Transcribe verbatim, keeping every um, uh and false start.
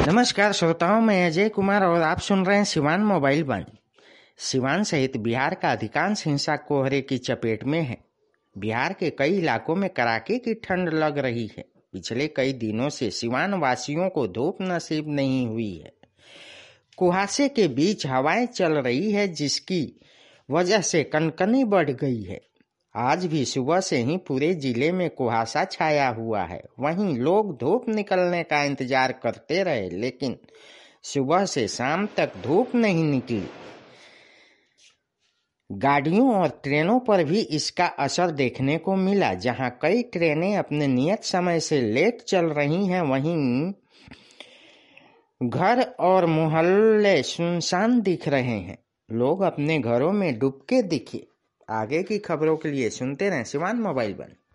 नमस्कार श्रोताओं, मैं अजय कुमार और आप सुन रहे हैं सिवान मोबाइल वन। सिवान सहित बिहार का अधिकांश हिस्सा कोहरे की चपेट में है। बिहार के कई इलाकों में कड़ाके की ठंड लग रही है। पिछले कई दिनों से सिवान वासियों को धूप नसीब नहीं हुई है। कुहासे के बीच हवाएं चल रही है, जिसकी वजह से कनकनी बढ़ गई है। आज भी सुबह से ही पूरे जिले में कुहासा छाया हुआ है। वहीं लोग धूप निकलने का इंतजार करते रहे, लेकिन सुबह से शाम तक धूप नहीं निकली। गाड़ियों और ट्रेनों पर भी इसका असर देखने को मिला। जहां कई ट्रेनें अपने नियत समय से लेट चल रही हैं, वहीं घर और मोहल्ले सुनसान दिख रहे हैं। लोग अपने घरों में डूबके दिखे। आगे की खबरों के लिए सुनते रहें सिवान मोबाइल वन।